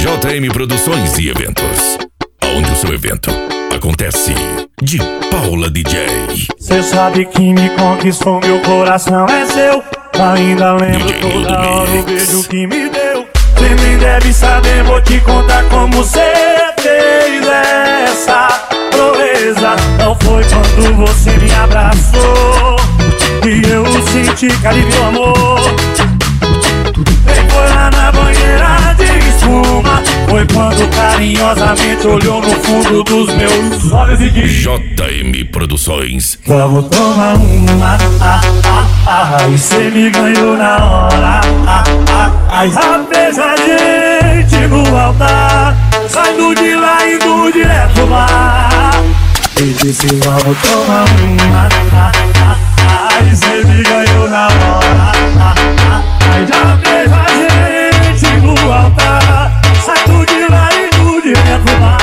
JM Produções e Eventos, onde o seu evento acontece. De Paula DJ. Cê sabe que me conquistou, meu coração é seu. Ainda lembro DJ toda hora o Mix. beijo que me deu. Cê nem deve saber, vou te contar como cê fez essa proeza. Não foi quando você me abraçou e eu senti carinho e amor. Nem foi lá na banheira de espuma, foi quando carinhosamente olhou no fundo dos meus olhos e disse: JM Produções. vamos tomar uma, e cê me ganhou na hora, já fez a gente no altar, saindo de lá e indo direto lá. E disse vamos tomar uma, e cê me ganhou na hora, já fez a gente no altar, saindo de lá e indo direto lá.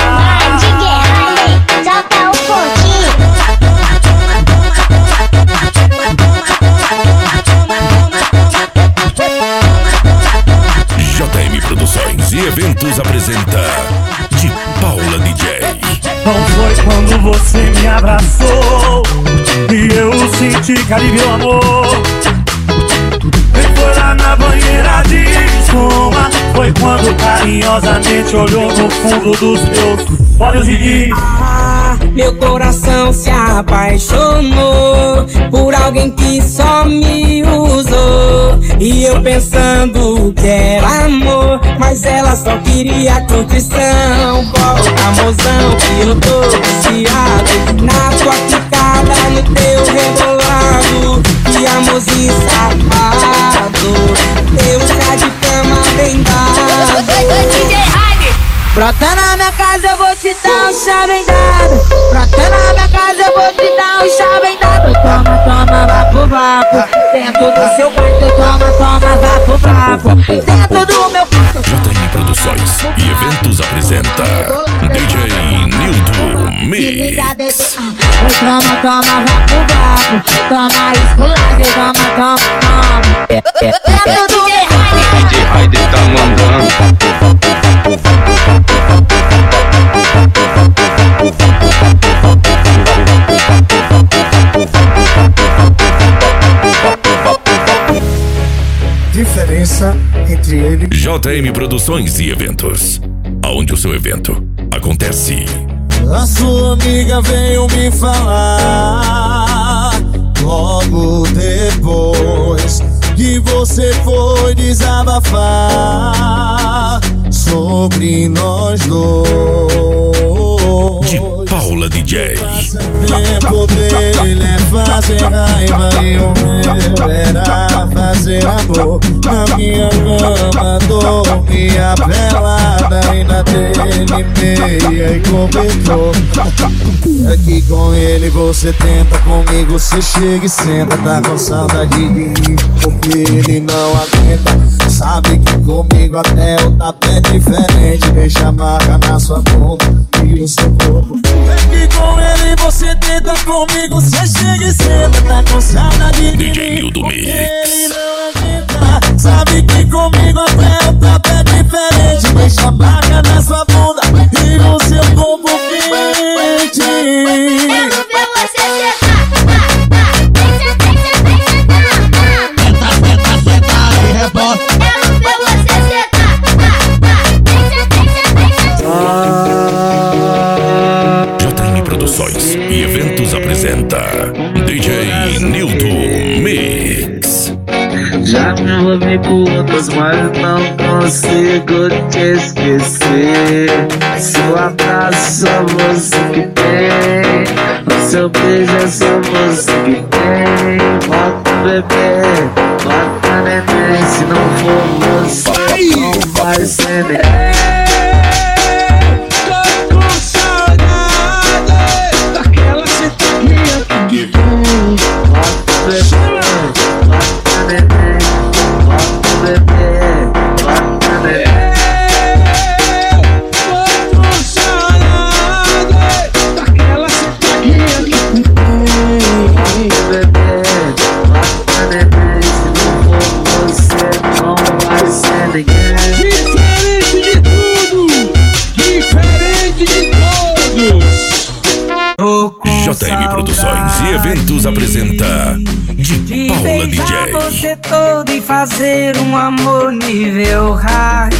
JM Produções e Eventos apresenta De Paula DJ. Não foi quando você me abraçou e eu senti carinho e amor. Nem foi lá na banheira de espuma, foi quando carinhosamente olhou no fundo dos meus olhos e disse: meu coração se apaixonou por alguém que só me usou. E eu pensando que era amor, mas ela só queria curtição. Bota mozão que eu tô viciado na tua quicada, no teu rebolado. Que amorzinho safado, eu já de cama bem dado. Brota na minha casa, eu vou te dar um chá bem dado. Brota na minha casa, eu vou te dar um chá bem dado. Toma, toma, vapo, vapo. Dentro do seu quarto, toma, toma, vapo, vapo. Dentro do meu quarto. JM Produções e Eventos apresenta DJ Nildo Mix. Toma, toma, vapo, vapo. Toma esculagem, toma, toma, toma. Dentro do meu quarto. DJ Raider tá mandando. diferença entre ele. JM Produções e Eventos, onde o seu evento acontece. A sua amiga veio me falar logo depois que você foi desabafar sobre nós dois. De Paula DJ. Tempo dele é fazer raiva e o meu era fazer amor. Na minha cama dormia pelada e na dele meia e cobertor. Aqui com ele você tenta, comigo você chega e senta. Tá com saudade de mim porque ele não aguenta. Sabe que comigo até o tapete é diferente. Deixa a marca na sua bunda e o seu corpo. Aqui com ele você tenta, comigo você chega e senta. Tá com saudade de DJ mim Nildo porque Mix. ele não aguenta. Sabe que comigo até o tapete é diferente. Deixa a marca na sua bunda e o seu corpo quente. Quero ver você sentar. JM Produções e Eventos apresenta DJ Nildo Mix. Já me envolvi com outras, mas não consigo te esquecer. Seu abraço só você que tem, o seu beijo é só você que tem. Bota bebê, bota neném, se não for você não vai ser neném. Diferente de tudo. apresenta De Paula DJ. Você todo e fazer um amor nível hard.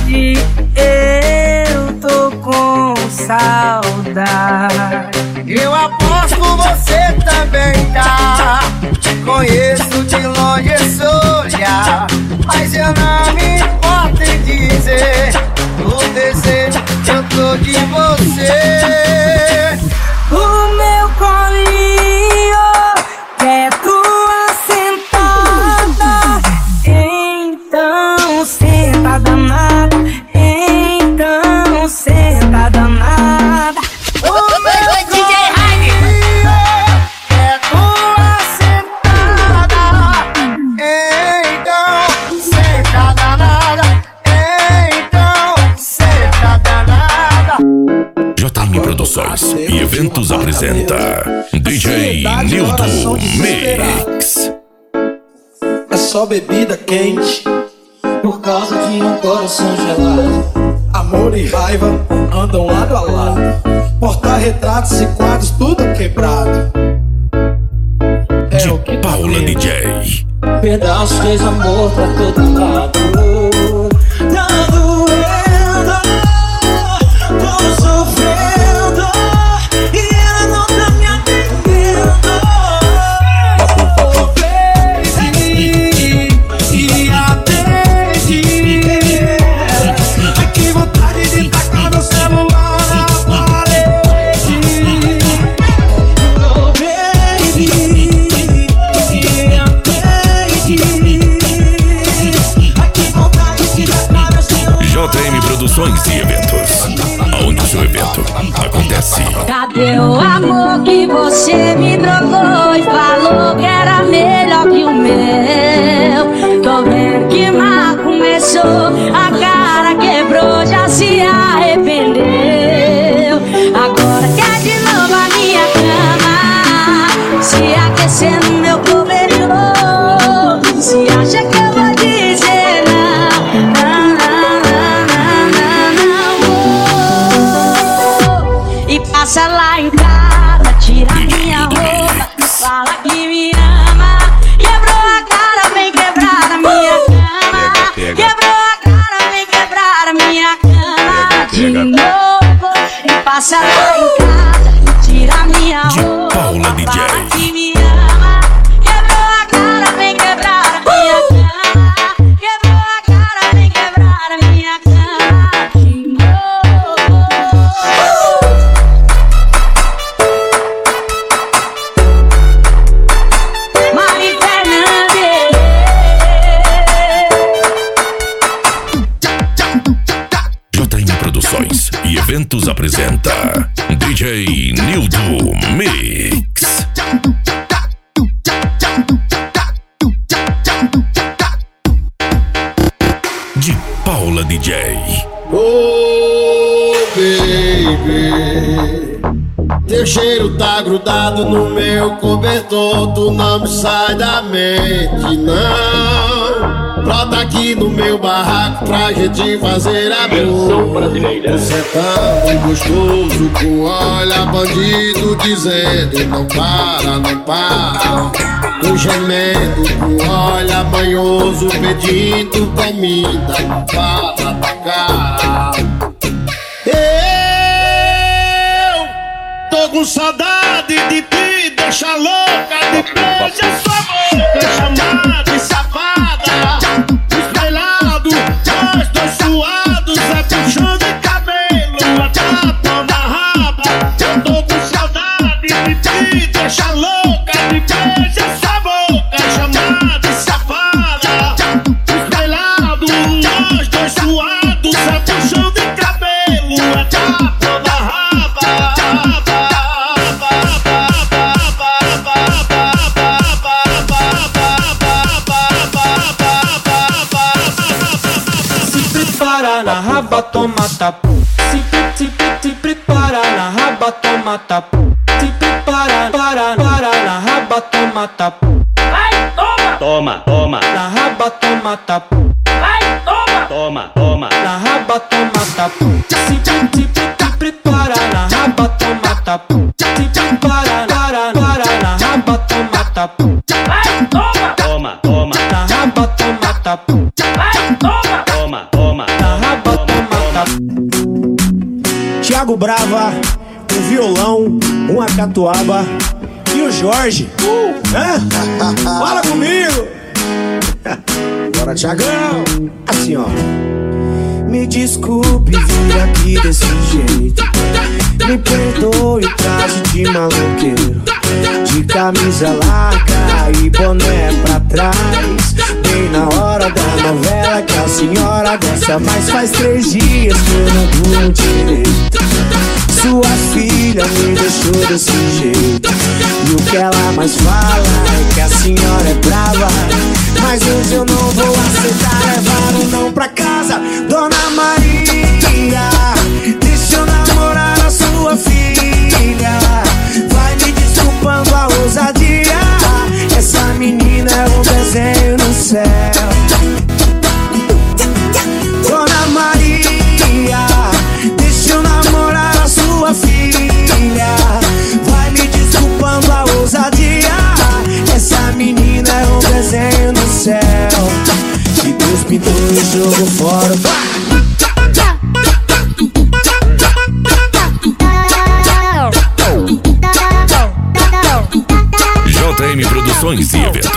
Eu tô com saudade. Eu aposto você também tá. Te conheço de longe esse olhar, mas eu não me importo em dizer o desejo que eu tô de você. O meu colinho quer tua sentada. Então senta danada. Então senta danada. O meu DJ Raine é tua sentada. Então senta danada. Então senta danada. JM Produções e Eventos apresenta DJ Nildo Mix. É só bebida quente por causa de um coração gelado. Amor e raiva andam lado a lado. Porta-retratos e quadros tudo quebrado. É o que De Paula DJ. pedaços de amor pra todo lado. Tá doendo, tô sofrendo e ela não tá me atendendo. E atende. Ai, que vontade de tacar meu celular na parede. Oh, baby, e atende. Ai, que vontade de tacar meu celular. JM Produções e Eventos, aonde o seu evento acontece. Cadê o amor que você me trocou e falou que era melhor que o meu? Tô vendo que mal começou, a cara quebrou, já se arrependeu. Agora quer de novo a minha cama, se aquecer no meu cobertor. Se acha que eu vou dizer não, não, vou. E passa lá em casa, tira minha roupa, fala que me ama. Quebrou a cara, vem quebrar a minha cama. Quebrou a cara, vem quebrar a minha cama de novo. E passa lá em casa, tira minha De roupa, Paula DJ. fala que me ama. Quebrou a cara, vem quebrar a minha cama. Quebrou a cara, vem quebrar a minha cama de novo. Mari Fernandes. JM Produções e Eventos apresenta DJ Nildo Mix. De Paula DJ. Oh, baby, teu cheiro tá grudado no meu cobertor. Tu não me sai da mente, não. Brota aqui no meu barraco pra gente fazer amor. Você é tão gostoso, com olha bandido dizendo não para, não para. Tô gemendo, com olha manhoso pedindo comida, não para na cara. Eu tô com saudade de te deixar louca, de beijar sua boca, chamar de safada. Espelhado, nós dois suados, é puxão de cabelo, a tapa na raba. Eu tô com saudade de te deixar louca, de beijar sua boca, chamar de safada. Espelhado, nós dois suados, é puxão de cabelo, a tapa na raba. Se prepara na raba, toma tapu. Se prepara na raba, toma tapu. Se prepara, para na raba, toma tapu. Vai, toma! Toma, toma, Na raba, toma tapu. Vai, toma! toma, toma. Na raba, toma tapu. Se prepara na raba, toma tapu. Se prepara, para na raba, toma tapu. Thiago Brava, um violão, uma catuaba e o Jorge. Fala comigo! Bora, Thiagão! Assim, ó. Me desculpe vir aqui desse jeito, me perdoe o traje de maloqueiro, de camisa larga e boné pra trás, bem na hora da novela que a senhora gosta. Mas faz 3 dias que eu não durmo direito. Sua filha me deixou desse jeito, e o que ela mais fala é que a senhora é brava. Mas hoje eu não vou aceitar levar um não pra casa. Dona Maria, deixa eu namorar a sua filha. Vai me desculpando a ousadia, essa menina é um desenho no céu. Dona Maria, deixa eu namorar a sua filha. Vai me desculpando a ousadia, essa menina é um desenho no céu. Que Deus pintou e jogou fora. JM Produções e Eventos.